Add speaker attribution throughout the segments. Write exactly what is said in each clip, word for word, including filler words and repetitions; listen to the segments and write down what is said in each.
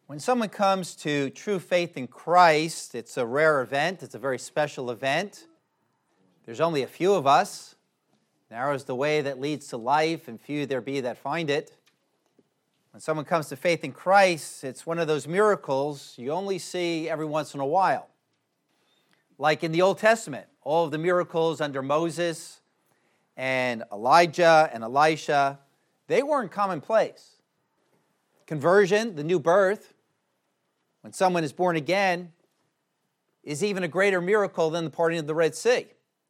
Speaker 1: When someone comes to true faith in Christ, it's a rare event. It's a very special event. There's only a few of us. Narrow is the way that leads to life, and few there be that find it. When someone comes to faith in Christ, it's one of those miracles you only see every once in a while. Like in the Old Testament, all of the miracles under Moses and Elijah and Elisha, they weren't commonplace. Conversion, the new birth, when someone is born again, is even a greater miracle than the parting of the Red Sea.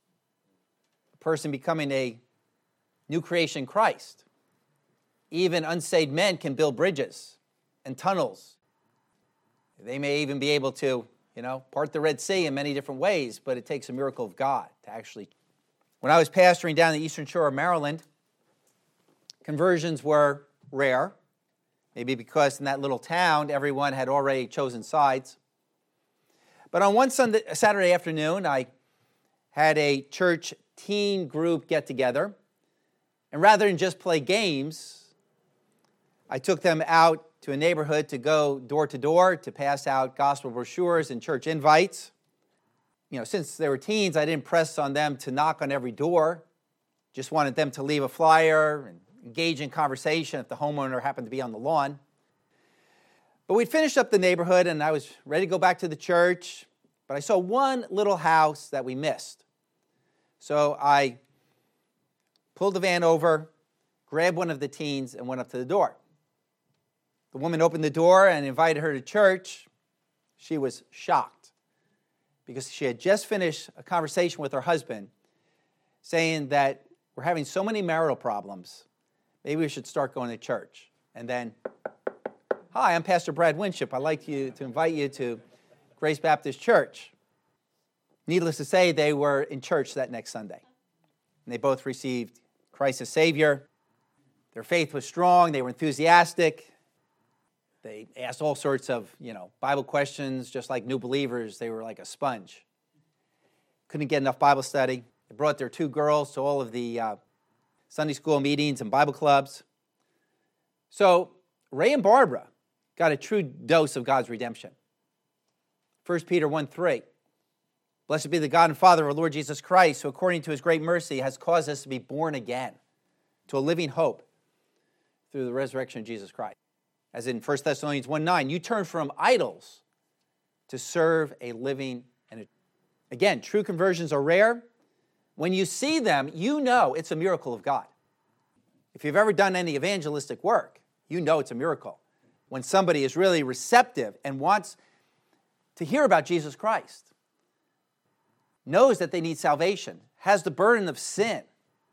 Speaker 1: A person becoming a new creation in Christ. Even unsaved men can build bridges and tunnels. They may even be able to, you know, part the Red Sea in many different ways, but it takes a miracle of God to actually. When I was pastoring down the eastern shore of Maryland, conversions were rare. Maybe because in that little town, everyone had already chosen sides. But on one Sunday, Saturday afternoon, I had a church teen group get together. And rather than just play games, I took them out to a neighborhood to go door to door to pass out gospel brochures and church invites. You know, since they were teens, I didn't press on them to knock on every door. Just wanted them to leave a flyer and engage in conversation if the homeowner happened to be on the lawn. But we'd finished up the neighborhood, and I was ready to go back to the church, but I saw one little house that we missed. So I pulled the van over, grabbed one of the teens, and went up to the door. The woman opened the door and invited her to church. She was shocked because she had just finished a conversation with her husband saying that we're having so many marital problems, maybe we should start going to church. And then, hi, I'm Pastor Brad Winship. I'd like you to invite you to Grace Baptist Church. Needless to say, they were in church that next Sunday. And they both received Christ as Savior. Their faith was strong. They were enthusiastic. They asked all sorts of, you know, Bible questions, just like new believers. They were like a sponge. Couldn't get enough Bible study. They brought their two girls to all of the uh, Sunday school meetings and Bible clubs. So Ray and Barbara got a true dose of God's redemption. First Peter one three. Blessed be the God and Father of our Lord Jesus Christ, who according to his great mercy has caused us to be born again to a living hope through the resurrection of Jesus Christ. As in First Thessalonians one nine, you turn from idols to serve a living and a... Again, true conversions are rare. When you see them, you know it's a miracle of God. If you've ever done any evangelistic work, you know it's a miracle. When somebody is really receptive and wants to hear about Jesus Christ, knows that they need salvation, has the burden of sin,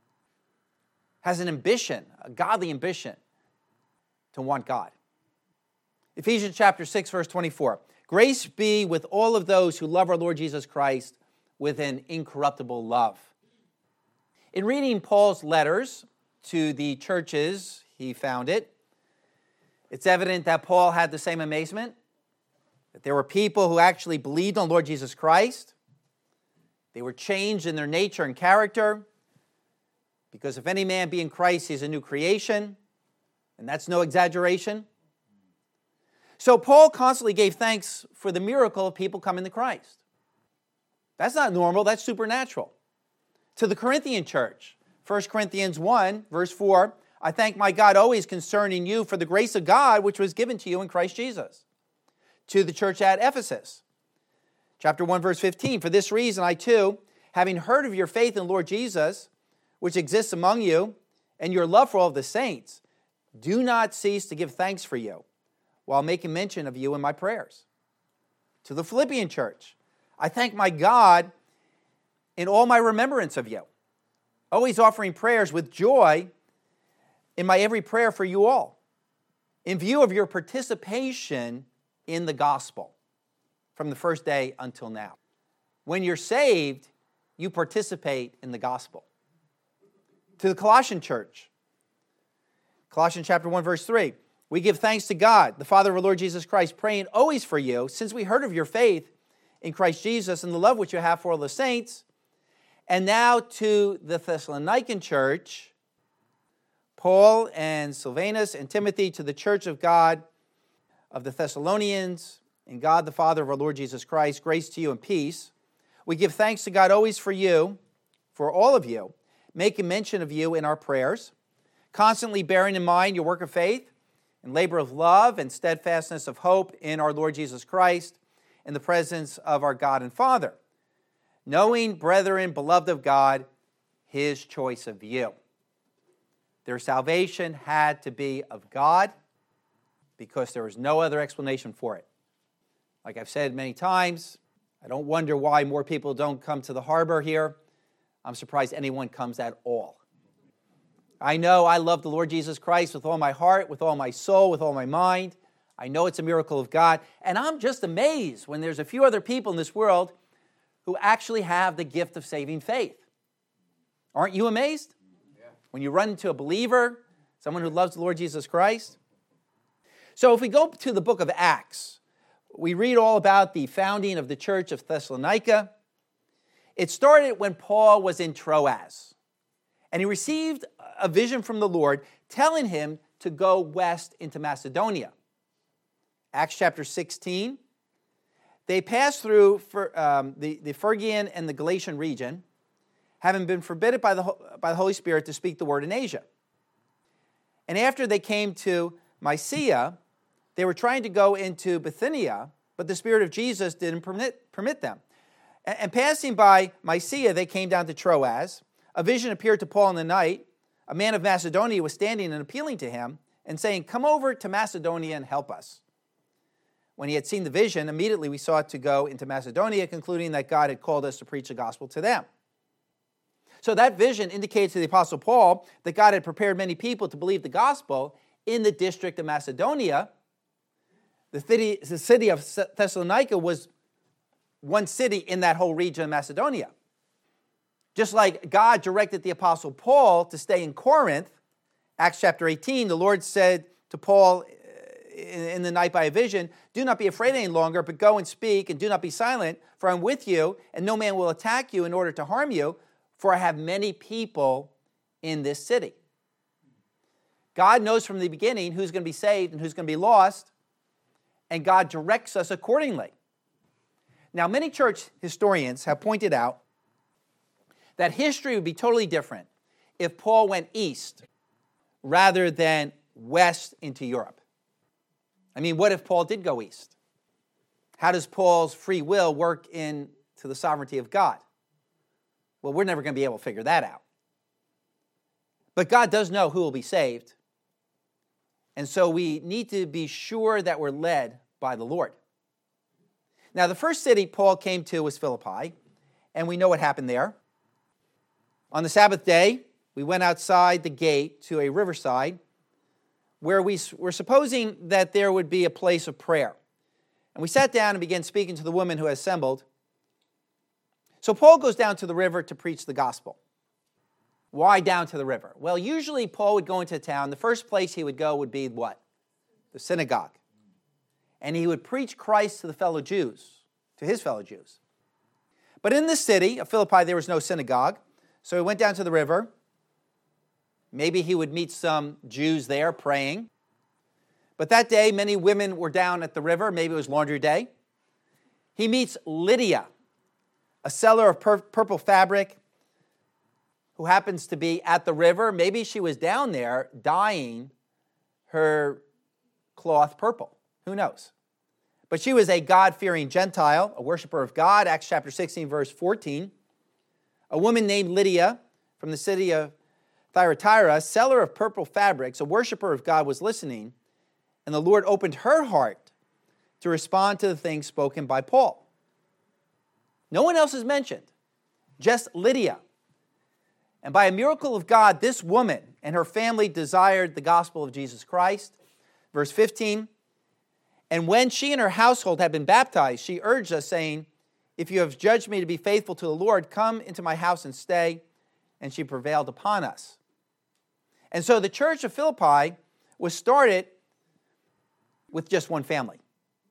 Speaker 1: has an ambition, a godly ambition to want God. Ephesians chapter six, verse twenty-four. Grace be with all of those who love our Lord Jesus Christ with an incorruptible love. In reading Paul's letters to the churches he founded, it's evident that Paul had the same amazement, that there were people who actually believed on Lord Jesus Christ. They were changed in their nature and character, because if any man be in Christ, he is a new creation, and that's no exaggeration. So Paul constantly gave thanks for the miracle of people coming to Christ. That's not normal, that's supernatural. To the Corinthian church, First Corinthians one, verse four, I thank my God always concerning you for the grace of God which was given to you in Christ Jesus. To the church at Ephesus, chapter one, verse fifteen, for this reason I too, having heard of your faith in Lord Jesus, which exists among you, and your love for all of the saints, do not cease to give thanks for you, while making mention of you in my prayers. To the Philippian church, I thank my God in all my remembrance of you, always offering prayers with joy in my every prayer for you all, in view of your participation in the gospel from the first day until now. When you're saved, you participate in the gospel. To the Colossian church, Colossians chapter one, verse three, we give thanks to God, the Father of our Lord Jesus Christ, praying always for you, since we heard of your faith in Christ Jesus and the love which you have for all the saints. And now to the Thessalonican church, Paul and Silvanus and Timothy, to the church of God of the Thessalonians, and God the Father of our Lord Jesus Christ, grace to you and peace. We give thanks to God always for you, for all of you, making mention of you in our prayers, constantly bearing in mind your work of faith and labor of love and steadfastness of hope in our Lord Jesus Christ in the presence of our God and Father, knowing, brethren, beloved of God, his choice of you. Their salvation had to be of God because there was no other explanation for it. Like I've said many times, I don't wonder why more people don't come to the harbor here. I'm surprised anyone comes at all. I know I love the Lord Jesus Christ with all my heart, with all my soul, with all my mind. I know it's a miracle of God. And I'm just amazed when there's a few other people in this world who actually have the gift of saving faith. Aren't you amazed? Yeah. When you run into a believer, someone who loves the Lord Jesus Christ. So if we go to the book of Acts, we read all about the founding of the church of Thessalonica. It started when Paul was in Troas, and he received a vision from the Lord telling him to go west into Macedonia. Acts chapter sixteen, they passed through for, um, the, the Phrygian and the Galatian region, having been forbidden by the, by the Holy Spirit to speak the word in Asia. And after they came to Mysia, they were trying to go into Bithynia, but the Spirit of Jesus didn't permit, permit them. And, and passing by Mysia, they came down to Troas. A vision appeared to Paul in the night. A man of Macedonia was standing and appealing to him and saying, "Come over to Macedonia and help us." When he had seen the vision, immediately we sought to go into Macedonia, concluding that God had called us to preach the gospel to them. So that vision indicates to the Apostle Paul that God had prepared many people to believe the gospel in the district of Macedonia. The city, the city of Thessalonica was one city in that whole region of Macedonia. Just like God directed the Apostle Paul to stay in Corinth, Acts chapter eighteen, the Lord said to Paul in the night by a vision, "Do not be afraid any longer, but go and speak, and do not be silent, for I'm with you, and no man will attack you in order to harm you, for I have many people in this city." God knows from the beginning who's going to be saved and who's going to be lost, and God directs us accordingly. Now, many church historians have pointed out that history would be totally different if Paul went east rather than west into Europe. I mean, what if Paul did go east? How does Paul's free will work into the sovereignty of God? Well, we're never going to be able to figure that out. But God does know who will be saved. And so we need to be sure that we're led by the Lord. Now, the first city Paul came to was Philippi, and we know what happened there. On the Sabbath day, we went outside the gate to a riverside where we were supposing that there would be a place of prayer. And we sat down and began speaking to the women who had assembled. So Paul goes down to the river to preach the gospel. Why down to the river? Well, usually Paul would go into town. The first place he would go would be what? The synagogue. And he would preach Christ to the fellow Jews, to his fellow Jews. But in this city of Philippi, there was no synagogue. So he went down to the river. Maybe he would meet some Jews there praying. But that day, many women were down at the river. Maybe it was laundry day. He meets Lydia, a seller of pur- purple fabric who happens to be at the river. Maybe she was down there dyeing her cloth purple. Who knows? But she was a God-fearing Gentile, a worshiper of God. Acts chapter sixteen, verse fourteen. A woman named Lydia from the city of Thyatira, seller of purple fabrics, a worshiper of God, was listening, and the Lord opened her heart to respond to the things spoken by Paul. No one else is mentioned, just Lydia. And by a miracle of God, this woman and her family desired the gospel of Jesus Christ. Verse fifteen, and when she and her household had been baptized, she urged us, saying, "If you have judged me to be faithful to the Lord, come into my house and stay." And she prevailed upon us. And so the church of Philippi was started with just one family.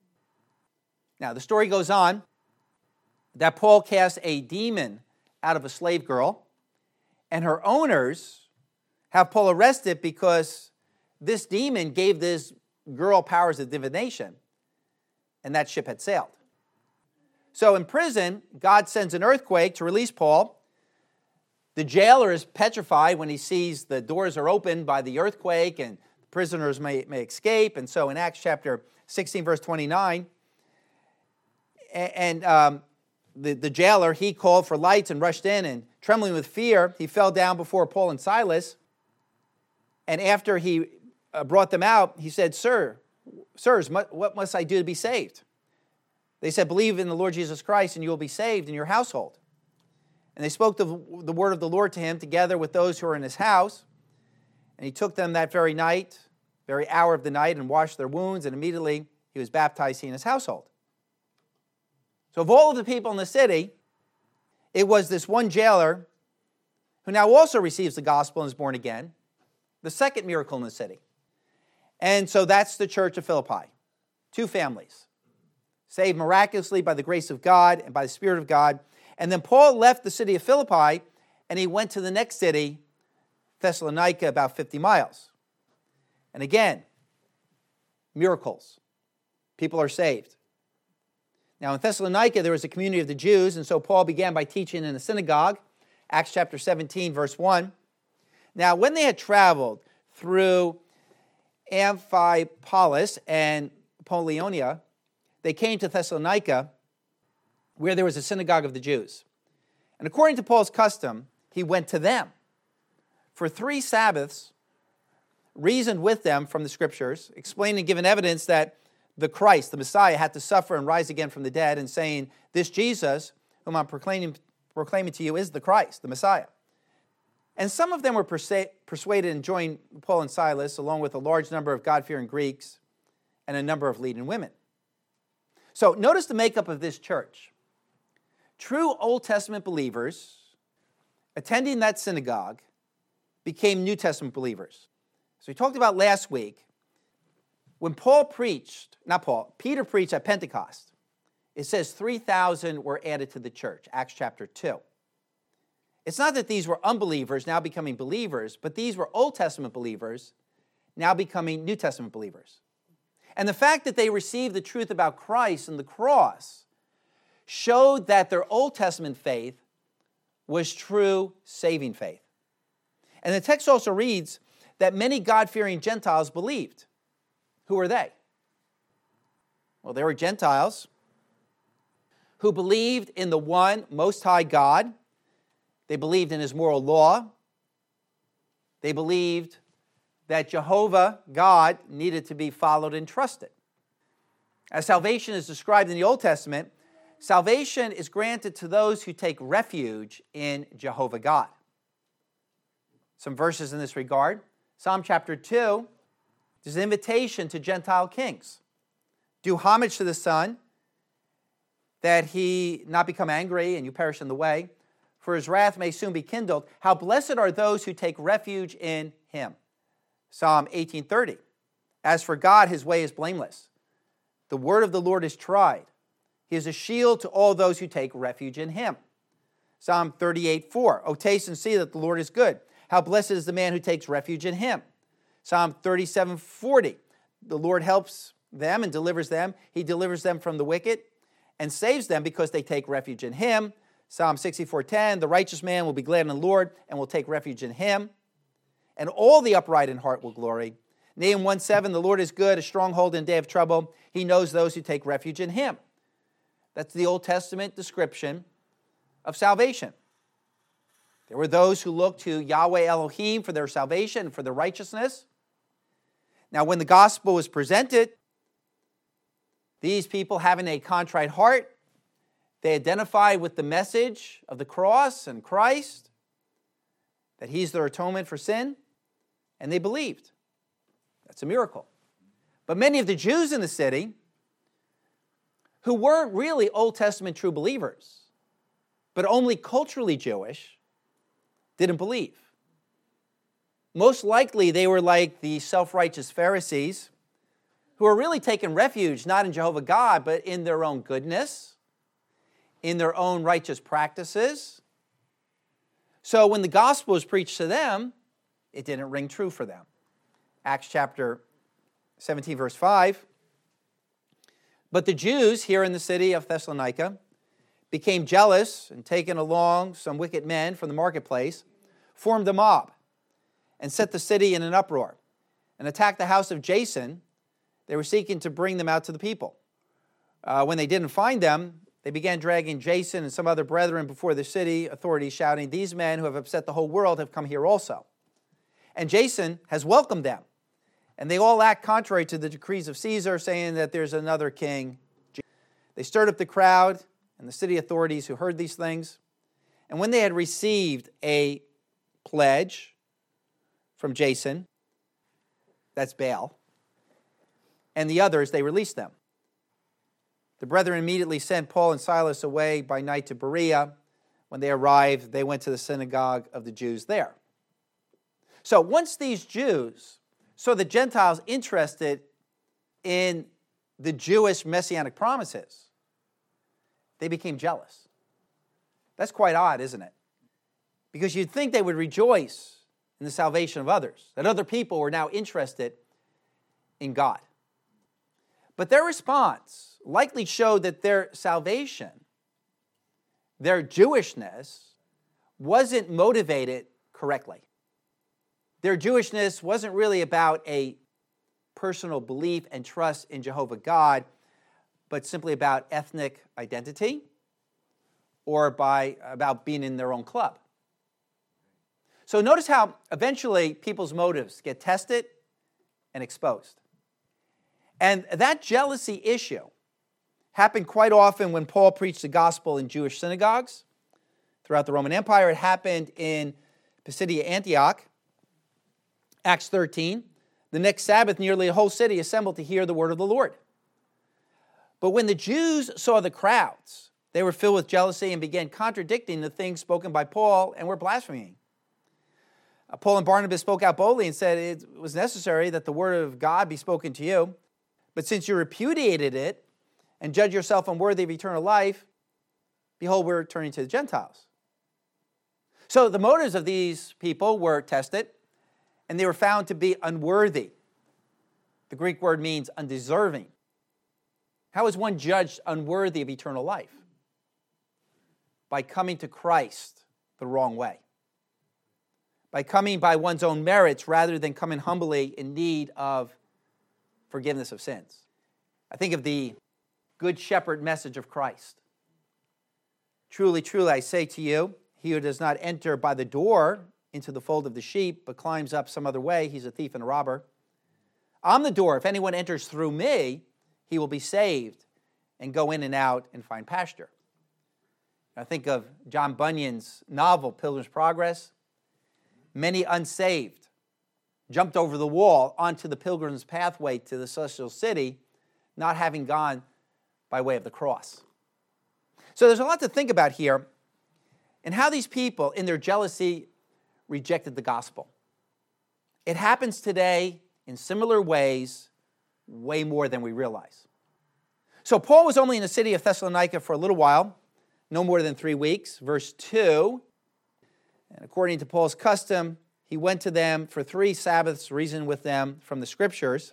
Speaker 1: Now, the story goes on that Paul cast a demon out of a slave girl, and her owners have Paul arrested because this demon gave this girl powers of divination, and that ship had sailed. So in prison, God sends an earthquake to release Paul. The jailer is petrified when he sees the doors are opened by the earthquake and prisoners may, may escape. And so in Acts chapter sixteen, verse twenty-nine, and um, the, the jailer, he called for lights and rushed in, and trembling with fear, he fell down before Paul and Silas. And after he uh, brought them out, he said, Sir, sirs, what must I do to be saved? They said, believe in the Lord Jesus Christ, and you will be saved in your household. And they spoke the, the word of the Lord to him together with those who were in his house. And he took them that very night, very hour of the night, and washed their wounds, and immediately he was baptized, he and his household. So of all of the people in the city, it was this one jailer who now also receives the gospel and is born again, the second miracle in the city. And so that's the church of Philippi. Two families, saved miraculously by the grace of God and by the Spirit of God. And then Paul left the city of Philippi, and he went to the next city, Thessalonica, about fifty miles. And again, miracles. People are saved. Now in Thessalonica, there was a community of the Jews, and so Paul began by teaching in a synagogue, Acts chapter seventeen, verse one. Now when they had traveled through Amphipolis and Apollonia, they came to Thessalonica, where there was a synagogue of the Jews. And according to Paul's custom, he went to them. For three Sabbaths, reasoned with them from the Scriptures, explaining and giving evidence that the Christ, the Messiah, had to suffer and rise again from the dead, and saying, this Jesus, whom I'm proclaiming, proclaiming to you, is the Christ, the Messiah. And some of them were persa- persuaded and joined Paul and Silas, along with a large number of God-fearing Greeks and a number of leading women. So notice the makeup of this church. True Old Testament believers attending that synagogue became New Testament believers. So we talked about last week, when Paul preached, not Paul, Peter preached at Pentecost, it says three thousand were added to the church, Acts chapter two. It's not that these were unbelievers now becoming believers, but these were Old Testament believers now becoming New Testament believers. And the fact that they received the truth about Christ and the cross showed that their Old Testament faith was true saving faith. And the text also reads that many God-fearing Gentiles believed. Who are they? Well, they were Gentiles who believed in the one Most High God. They believed in his moral law. They believed that Jehovah, God, needed to be followed and trusted. As salvation is described in the Old Testament, salvation is granted to those who take refuge in Jehovah God. Some verses in this regard. Psalm chapter two, there's an invitation to Gentile kings. Do homage to the Son, that he not become angry and you perish in the way, for his wrath may soon be kindled. How blessed are those who take refuge in him. Psalm eighteen thirty. As for God, his way is blameless. The word of the Lord is tried. He is a shield to all those who take refuge in him. Psalm thirty-eight four. O taste and see that the Lord is good. How blessed is the man who takes refuge in him. Psalm thirty-seven forty. The Lord helps them and delivers them. He delivers them from the wicked and saves them because they take refuge in him. Psalm sixty-four ten. The righteous man will be glad in the Lord and will take refuge in him. And all the upright in heart will glory. Nahum one seven. The Lord is good, a stronghold in day of trouble. He knows those who take refuge in him. That's the Old Testament description of salvation. There were those who looked to Yahweh Elohim for their salvation and for their righteousness. Now, when the gospel was presented, these people having a contrite heart, they identified with the message of the cross and Christ, that he's their atonement for sin, and they believed. That's a miracle. But many of the Jews in the city, who weren't really Old Testament true believers, but only culturally Jewish, didn't believe. Most likely they were like the self-righteous Pharisees, who are really taking refuge not in Jehovah God, but in their own goodness, in their own righteous practices. So when the gospel was preached to them, it didn't ring true for them. Acts chapter seventeen, verse five. But the Jews here in the city of Thessalonica became jealous and taking along some wicked men from the marketplace, formed a mob and set the city in an uproar and attacked the house of Jason. They were seeking to bring them out to the people. Uh, when they didn't find them, they began dragging Jason and some other brethren before the city authorities, shouting, "These men who have upset the whole world have come here also." And Jason has welcomed them. And they all act contrary to the decrees of Caesar, saying that there's another king. They stirred up the crowd and the city authorities who heard these things. And when they had received a pledge from Jason, that's Baal, and the others, they released them. The brethren immediately sent Paul and Silas away by night to Berea. When they arrived, they went to the synagogue of the Jews there. So once these Jews saw the Gentiles interested in the Jewish messianic promises, they became jealous. That's quite odd, isn't it? Because you'd think they would rejoice in the salvation of others, that other people were now interested in God. But their response likely showed that their salvation, their Jewishness, wasn't motivated correctly. Their Jewishness wasn't really about a personal belief and trust in Jehovah God, but simply about ethnic identity or by about being in their own club. So notice how eventually people's motives get tested and exposed. And that jealousy issue happened quite often when Paul preached the gospel in Jewish synagogues throughout the Roman Empire. It happened in Pisidia Antioch, Acts thirteen. The next Sabbath, nearly a whole city assembled to hear the word of the Lord. But when the Jews saw the crowds, they were filled with jealousy and began contradicting the things spoken by Paul and were blaspheming. Uh, Paul and Barnabas spoke out boldly and said it was necessary that the word of God be spoken to you. But since you repudiated it and judge yourself unworthy of eternal life, behold, we're turning to the Gentiles. So the motives of these people were tested, and they were found to be unworthy. The Greek word means undeserving. How is one judged unworthy of eternal life? By coming to Christ the wrong way. By coming by one's own merits rather than coming humbly in need of forgiveness of sins. I think of the Good Shepherd message of Christ. Truly, truly, I say to you, he who does not enter by the door into the fold of the sheep, but climbs up some other way, he's a thief and a robber. I'm the door. If anyone enters through me, he will be saved and go in and out and find pasture. I think of John Bunyan's novel, Pilgrim's Progress. Many unsaved jumped over the wall onto the pilgrim's pathway to the celestial city, not having gone by way of the cross. So there's a lot to think about here and how these people, in their jealousy, rejected the gospel. It happens today in similar ways, way more than we realize. So Paul was only in the city of Thessalonica for a little while, no more than three weeks. Verse two, and according to Paul's custom, he went to them for three Sabbaths, reasoned with them from the Scriptures.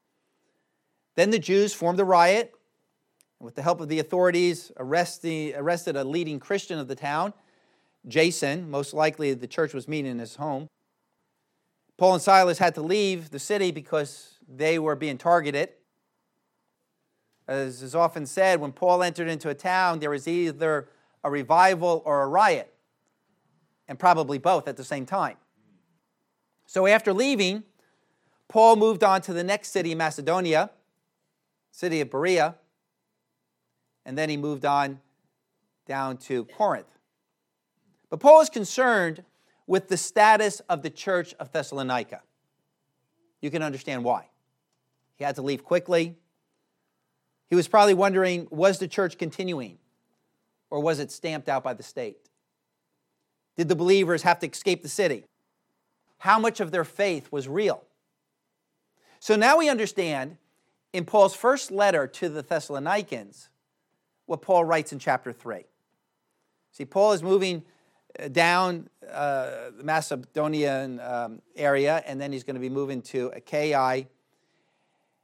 Speaker 1: Then the Jews formed a riot, and with the help of the authorities, arrested, arrested a leading Christian of the town, Jason. Most likely the church was meeting in his home. Paul and Silas had to leave the city because they were being targeted. As is often said, when Paul entered into a town, there was either a revival or a riot, and probably both at the same time. So after leaving, Paul moved on to the next city in Macedonia, city of Berea, and then he moved on down to Corinth. But Paul is concerned with the status of the church of Thessalonica. You can understand why. He had to leave quickly. He was probably wondering, was the church continuing, or was it stamped out by the state? Did the believers have to escape the city? How much of their faith was real? So now we understand in Paul's first letter to the Thessalonians what Paul writes in chapter three. See, Paul is moving down uh, the Macedonian um, area, and then he's going to be moving to Achaia.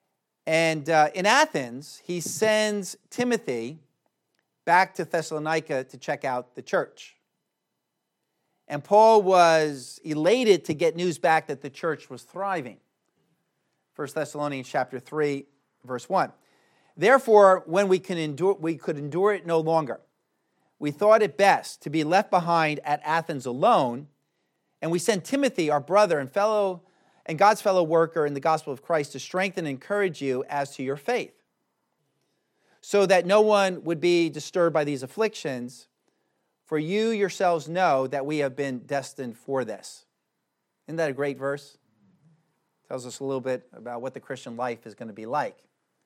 Speaker 1: And uh, in Athens, he sends Timothy back to Thessalonica to check out the church. And Paul was elated to get news back that the church was thriving. First Thessalonians chapter three, verse one. Therefore, when we can endure, we could endure it no longer, we thought it best to be left behind at Athens alone, and we sent Timothy, our brother and fellow and God's fellow worker in the gospel of Christ, to strengthen and encourage you as to your faith, so that no one would be disturbed by these afflictions, for you yourselves know that we have been destined for this. Isn't that a great verse? Tells us a little bit about what the Christian life is going to be like.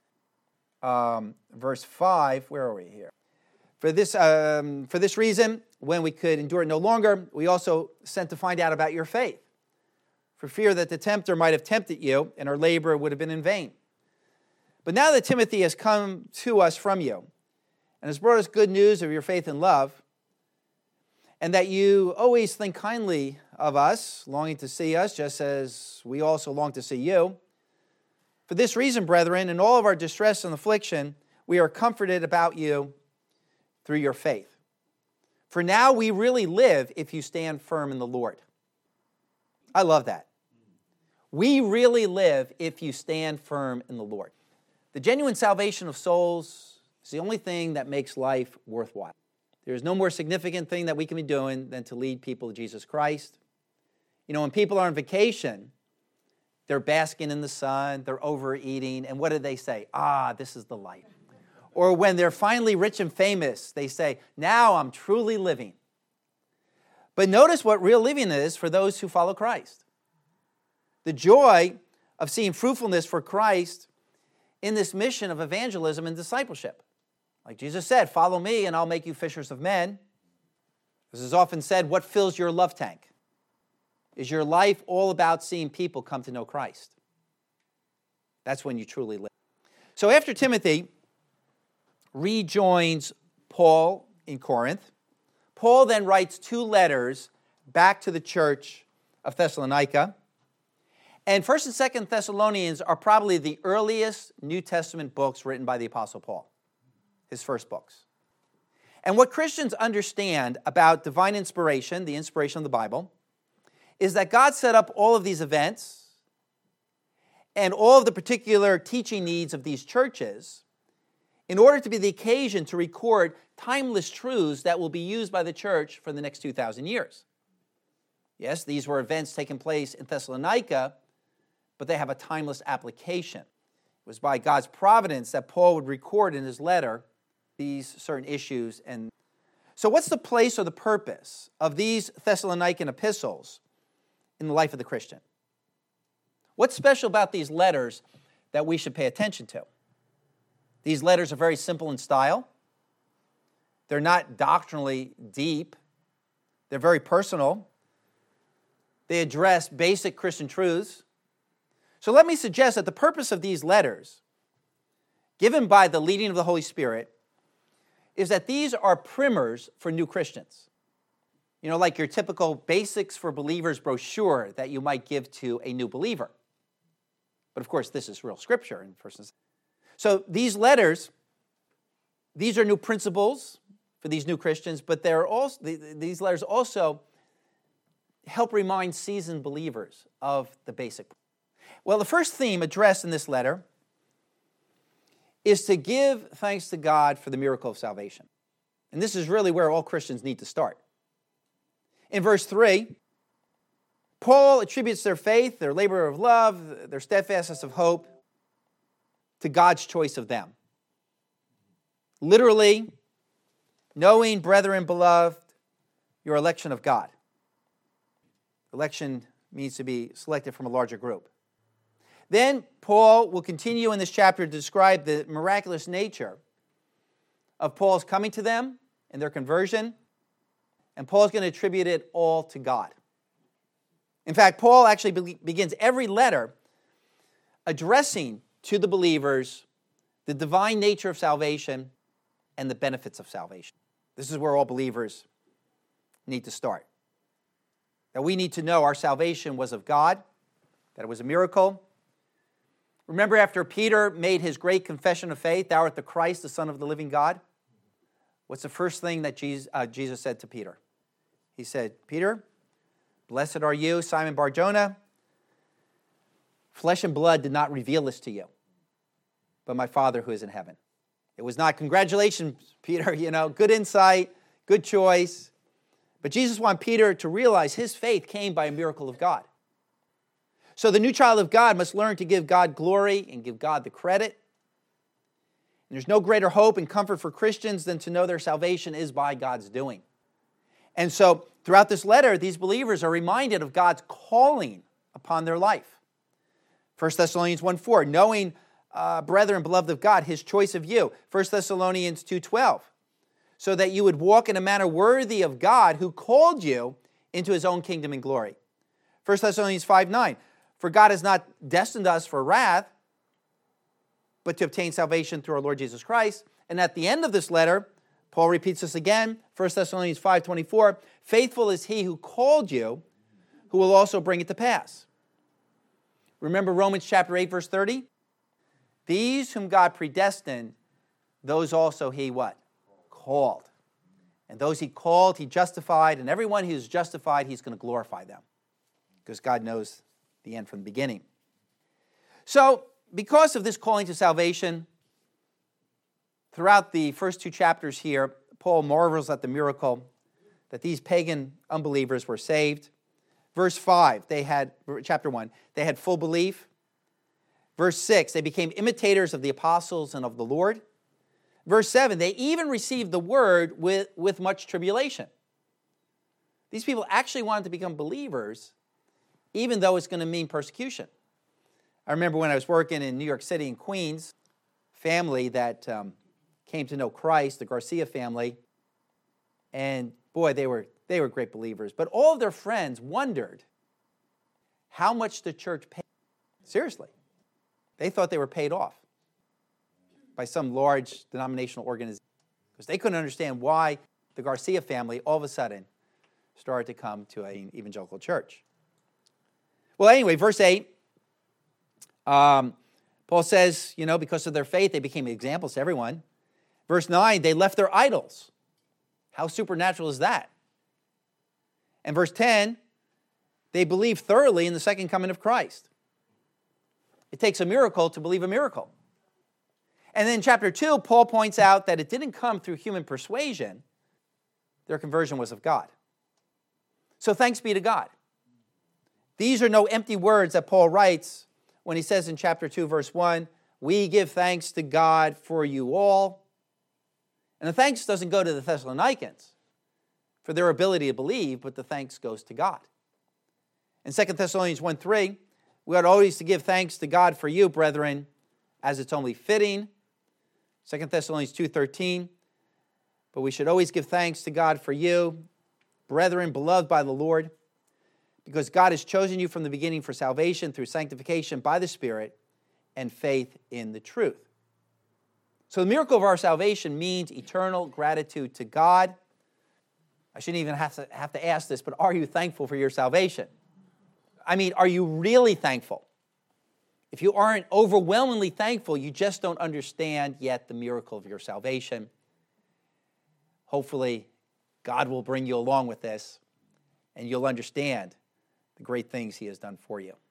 Speaker 1: Um, verse five, where are we here? For this, um, for this reason, when we could endure it no longer, we also sent to find out about your faith, for fear that the tempter might have tempted you, and our labor would have been in vain. But now that Timothy has come to us from you, and has brought us good news of your faith and love, and that you always think kindly of us, longing to see us, just as we also long to see you. For this reason, brethren, in all of our distress and affliction, we are comforted about you through your faith. For now we really live if you stand firm in the Lord. I love that. We really live if you stand firm in the Lord. The genuine salvation of souls is the only thing that makes life worthwhile. There is no more significant thing that we can be doing than to lead people to Jesus Christ. You know, when people are on vacation, they're basking in the sun, they're overeating, and what do they say? Ah, this is the life. Or when they're finally rich and famous, they say, now I'm truly living. But notice what real living is for those who follow Christ. The joy of seeing fruitfulness for Christ in this mission of evangelism and discipleship. Like Jesus said, follow me and I'll make you fishers of men. This is often said, what fills your love tank? Is your life all about seeing people come to know Christ? That's when you truly live. So after Timothy rejoins Paul in Corinth, Paul then writes two letters back to the church of Thessalonica. And First and Second Thessalonians are probably the earliest New Testament books written by the Apostle Paul, his first books. And what Christians understand about divine inspiration, the inspiration of the Bible, is that God set up all of these events and all of the particular teaching needs of these churches in order to be the occasion to record timeless truths that will be used by the church for the next two thousand years. Yes, these were events taking place in Thessalonica, but they have a timeless application. It was by God's providence that Paul would record in his letter these certain issues. And so what's the place or the purpose of these Thessalonican epistles in the life of the Christian? What's special about these letters that we should pay attention to? These letters are very simple in style. They're not doctrinally deep. They're very personal. They address basic Christian truths. So let me suggest that the purpose of these letters, given by the leading of the Holy Spirit, is that these are primers for new Christians. You know, like your typical Basics for Believers brochure that you might give to a new believer. But of course, this is real scripture in First and Second. So these letters, these are new principles for these new Christians, but they're also these letters also help remind seasoned believers of the basic. Well, the first theme addressed in this letter is to give thanks to God for the miracle of salvation. And this is really where all Christians need to start. In verse three, Paul attributes their faith, their labor of love, their steadfastness of hope to God's choice of them. Literally, knowing, brethren, beloved, your election of God. Election means to be selected from a larger group. Then Paul will continue in this chapter to describe the miraculous nature of Paul's coming to them and their conversion. And Paul's going to attribute it all to God. In fact, Paul actually be- begins every letter addressing to the believers the divine nature of salvation and the benefits of salvation. This is where all believers need to start. That we need to know our salvation was of God, that it was a miracle, Remember after Peter made his great confession of faith, thou art the Christ, the Son of the living God? What's the first thing that Jesus, uh, Jesus said to Peter? He said, Peter, blessed are you, Simon Bar-Jonah. Flesh and blood did not reveal this to you, but my Father who is in heaven. It was not, congratulations, Peter, you know, good insight, good choice. But Jesus wanted Peter to realize his faith came by a miracle of God. So the new child of God must learn to give God glory and give God the credit. And there's no greater hope and comfort for Christians than to know their salvation is by God's doing. And so throughout this letter, these believers are reminded of God's calling upon their life. First Thessalonians one four, knowing, uh, brethren, beloved of God, his choice of you. First Thessalonians two twelve, so that you would walk in a manner worthy of God who called you into his own kingdom and glory. First Thessalonians five nine, for God has not destined us for wrath, but to obtain salvation through our Lord Jesus Christ. And at the end of this letter, Paul repeats this again, First Thessalonians five twenty-four, faithful is he who called you, who will also bring it to pass. Remember Romans chapter eight, verse thirty? These whom God predestined, those also he what? Called. And those he called, he justified, and everyone who is justified, he's going to glorify them. Because God knows the end from the beginning. So, because of this calling to salvation, throughout the first two chapters here, Paul marvels at the miracle that these pagan unbelievers were saved. Verse five, they had, chapter one, they had full belief. Verse six, they became imitators of the apostles and of the Lord. Verse seven, they even received the word with, with much tribulation. These people actually wanted to become believers, even though it's going to mean persecution. I remember when I was working in New York City in Queens, family that um, came to know Christ, the Garcia family, and boy, they were they were great believers. But all of their friends wondered how much the church paid. Seriously. They thought they were paid off by some large denominational organization because they couldn't understand why the Garcia family all of a sudden started to come to an evangelical church. Well, anyway, verse eight, um, Paul says, you know, because of their faith, they became examples to everyone. Verse nine, they left their idols. How supernatural is that? And verse ten, they believed thoroughly in the second coming of Christ. It takes a miracle to believe a miracle. And then in chapter two, Paul points out that it didn't come through human persuasion. Their conversion was of God. So thanks be to God. These are no empty words that Paul writes when he says in chapter two, verse one, we give thanks to God for you all. And the thanks doesn't go to the Thessalonians for their ability to believe, but the thanks goes to God. In Second Thessalonians one three, we ought always to give thanks to God for you, brethren, as it's only fitting. Second Thessalonians two thirteen, but we should always give thanks to God for you, brethren, beloved by the Lord, because God has chosen you from the beginning for salvation through sanctification by the Spirit and faith in the truth. So the miracle of our salvation means eternal gratitude to God. I shouldn't even have to, have to ask this, but are you thankful for your salvation? I mean, are you really thankful? If you aren't overwhelmingly thankful, you just don't understand yet the miracle of your salvation. Hopefully, God will bring you along with this, and you'll understand the great things he has done for you.